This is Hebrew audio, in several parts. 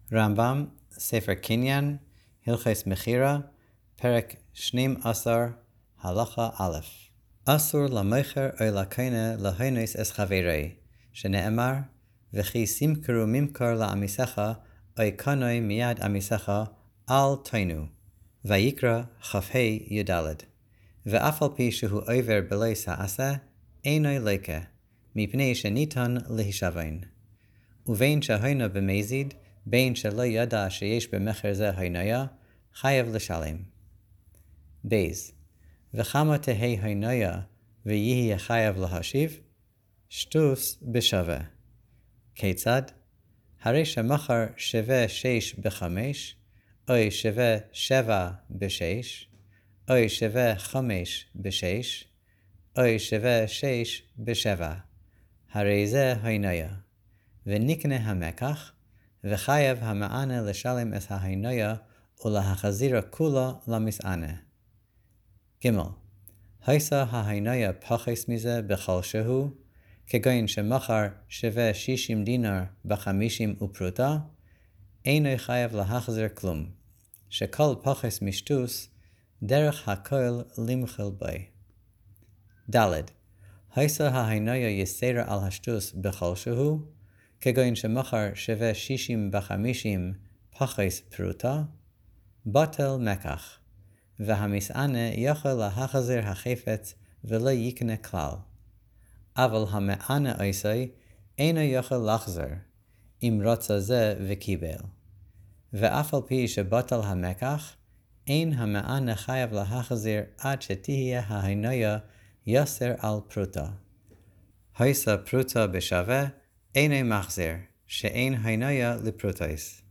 רמב"ם, ספר קניין, הלכות מכירה, פרק 12, הלכה א'. אסור למוכר או לקונה להונס את חברו, שנאמר, וכי סימכרו ממכר לעמיסך, או קנוי מיד עמיסך, אל תינו. ויקרא כ"ה י"ד. ואף על פי שהוא עובר בלא שעשה, אינו לקה, מפני שניתן להישבון. ובין שהיינו במזיד, בין שלא ידע שיש במכר זה היניה, חייב לשלם. בייז. וכמה תהי היניה, ויהיה חייב להשיב? שטוס בשווה. כיצד? הרי שמכר שווה 6 ב5, או שווה 7 ב6, או שווה 5 ב6, או שווה 6 ב7. הרי זה היניה. ונקנה המקח, וחייב המענה לשלם את ההיניה ולהחזיר כולה למסענה. ג' הייסה ההיניה פחס מזה בכל שהוא, כגון שמכר שווה 60 דינר ב50 ופרוטה, אינו חייב להחזיר כלום, שכל פחס משטוס, דרך הכל למחל בי. ד' הייסה ההיניה יסרה על השטוס בכל שהוא, כגון שמכר שווה 60 ב50 פחס פרוטה, בטל מקח, והמסענה יכול להחזיר החפץ ולא יקנה כלל. אבל המענה עשי אינו יכול להחזיר, אם רצה זה וקיבל. ואף על פי שבטל המקח, אין המענה חייב להחזיר עד שתהיה ההיניה יסר על פרוטה. הייסה פרוטה בשווה, אינו מחזיר, שאין היניה לפרוטייס.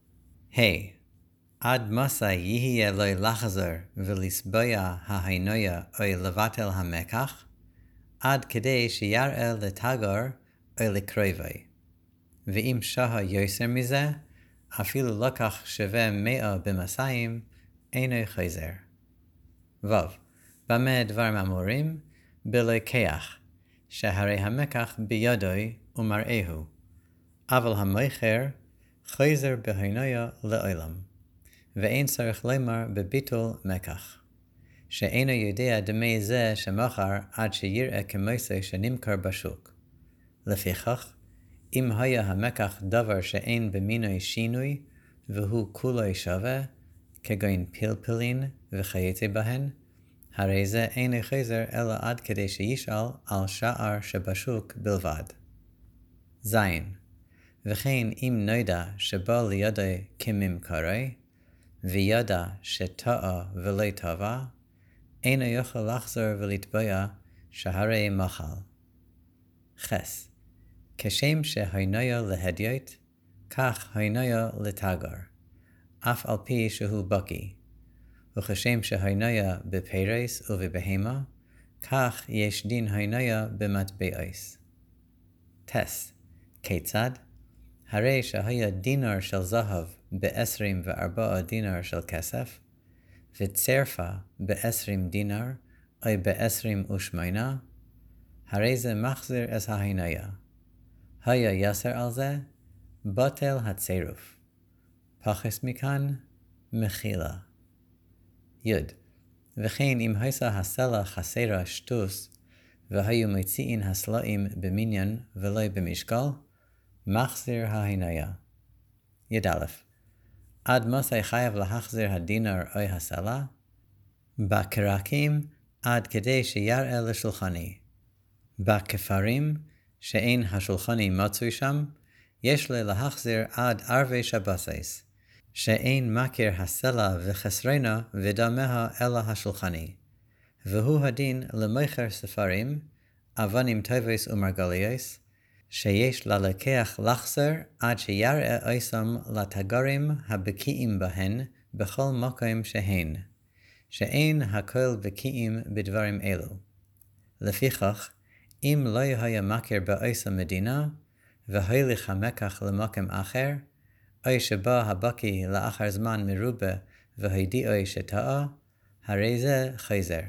עד מסה יהיה לו לחזר ולסבוע ההיניה או לבטל המקח, עד כדי שיראה לתגר או לקרובי. ואם שהה יוסר מזה, אפילו לקח שווה 100 במסיים, אינו חזר. במה דברים אמורים? בלוקח, שהרי המקח בידוי ומראהו, אבל המוכר חוזר בהיניה לעולם, ואין צריך לומר בביטול מקח, שאינו יודע דמי זה שמכר עד שיראה כמוסה שנמכר בשוק. לפיכך, אם היה המקח דבר שאין במינוי שינוי, והוא כולו שווה, כגון פלפלין וכיוצא בהן, הרי זה אינו חוזר אלא עד כדי שישאל על שער שבשוק בלבד. זין. וכן אם נודע שבא לידי כממכרי, וידע שטעה ולא טובה, אינו יכול לחזור ולתבוע שהרי מחל. חס. כשם שהיניה להדיוט, כך היניה לתגר, אף על פי שהוא בקי. וכשם שהיניה בפרס ובבהמה, כך יש דין היניה במטבעיס. טס. כיצד? הרי שהיה דינר של זהב ב24 דינר של כסף, וצרפה ב20 דינר, או ב28, הרי זה מחזיר את ההיניה. היה יסר על זה, בטל הצירוף. פחס מכאן, מחילה. וכן אם הייסה הסלע חסרה שטוס, והיו מציעים הסלעים במניין ולא במשקל, מחזיר ההיניה. עד מסי חייב להחזיר הדינר או הסלע? בקרקים עד כדי שיראה לשולחני. בכפרים שאין השולחני מצוי שם, יש לי להחזיר עד ערבי שבסייס, שאין מכיר הסלע וחסרנה ודמה אלא השולחני. והוא הדין למוכר ספרים, אבנים טובות ומרגליות, שיש ללקח לחזר עד שיראה עשם לתגרים הבקיאים בהן בכל מקום שהן, שאין הכל בקיאים בדברים אלו. לפיכך, אם לא היה מכיר בעשם מדינה, והוליך המקח למקום אחר, או שבא הבקי לאחר זמן מרובה והודיעו שטעה, הרי זה חוזר.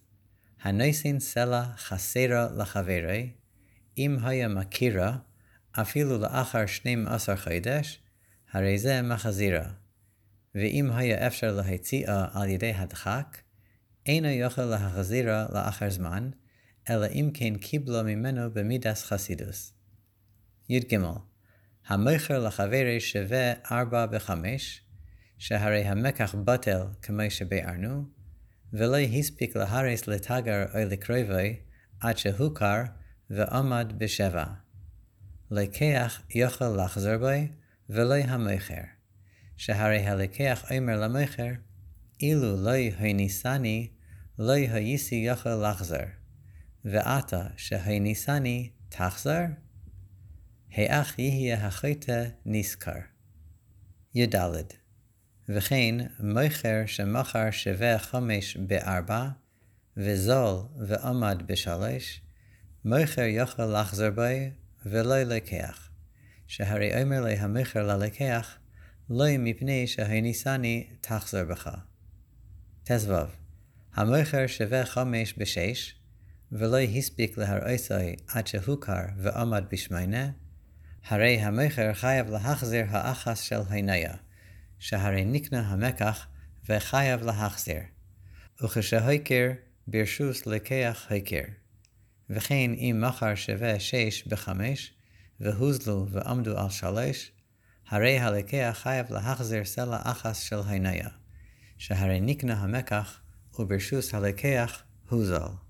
הנוסין סלע חסרה לחברי, אם היה מכירה, אפילו לאחר 12 חודש, הרי זה מחזירה. ואם היה אפשר להציעה על ידי הדחק, אינו יכול להחזירה לאחר זמן, אלא אם כן קיבלו ממנו במידס חסידוס. י"ג המכר לחברי שווה 4 ב-5, שהרי המקח בטל כמו שביארנו, ולא הספיק להרס לתגר או לקרובי עד שהוכר ועמד ב7. לקח יכול לחזור בו ולא המכר, שהרי הלקח אומר למכר, אילו לא הניסני, לא הייתי יכול לחזור, ועתה שהניסני תחזור, האח יהיה החטא נזכר. י"ד וכן מכר שמכר שווה 5 ב-4 וזול ועמד ב3, מכר יכול לחזור בו ולא לקח, שהרי אומר להמכר ללקח, לא מפני שהניסני תחזור בך. ת"ו המכר שווה 5 ב-6 ולא הספיק להרעיסוי עד שהוכר ועמד ב8, הרי המכר חייב להחזיר האחס של הניה, שהרי נקנה המקח וחייב להחזיר, וכשהיקר ברשוס לקח היקר. וכן אם מכר שווה 6 ב-5 והוזלו ועמדו על 3, הרי הלקח חייב להחזיר סלע אחס של הניה, שהרי נקנה המקח וברשוס הלקח הוזל.